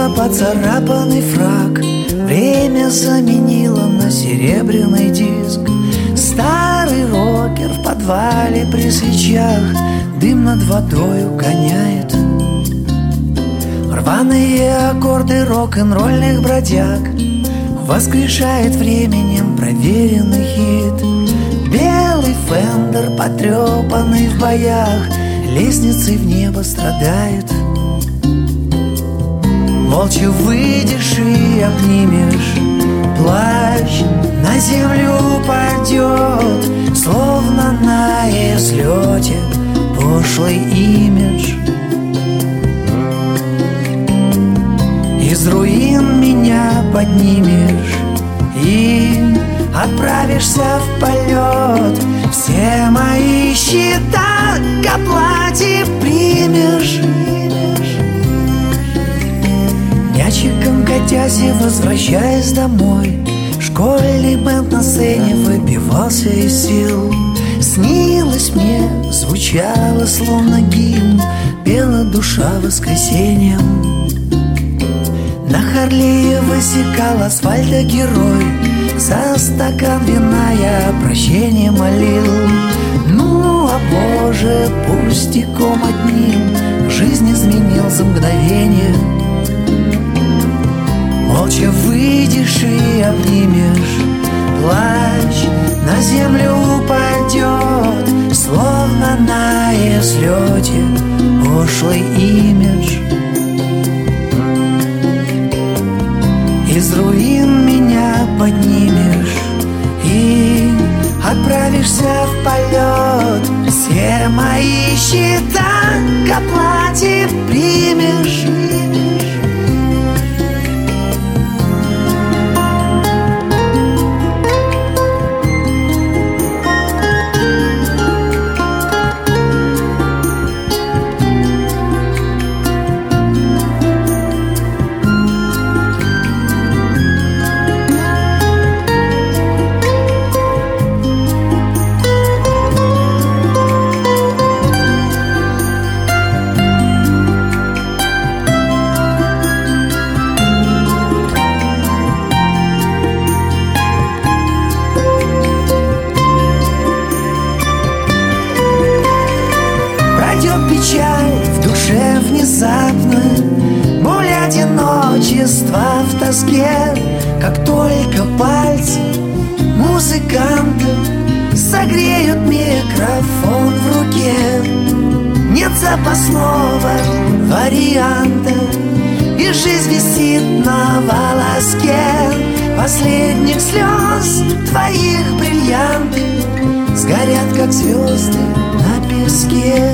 Сменила поцарапанный фрак, время заменило на серебряный диск. Старый рокер в подвале при свечах дым над водою гоняет. Рваные аккорды рок-н-ролльных бродяг воскрешает временем проверенный хит. Белый фендер, потрепанный в боях, лестницей в небо страдает. Молча выйдешь и обнимешь, плащ на землю упадет, словно на излете пошлый имидж. Из руин меня поднимешь и отправишься в полет. Все мои счета к оплате примешь. Мячиком катясь и возвращаясь домой, школьный бэнд на сцене выбивался из сил. Снилось мне, звучало словно гимн, пела душа воскресеньем. На Харлее высекал асфальта герой, за стакан вина я прощения молил. Ну, а Боже, пустяком одним жизнь изменил за мгновение. Молча выйдешь и обнимешь, плащ на землю упадет, словно на излете пошлый имидж. Из руин меня поднимешь и отправишься в полет. Все мои счета к оплате примешь. Печаль в душе внезапно, боль одиночества в тоске. Как только пальцы музыканта согреют микрофон в руке, нет запасного варианта, и жизнь висит на волоске последних слез твоих бриллианты сгорят, как звезды на песке.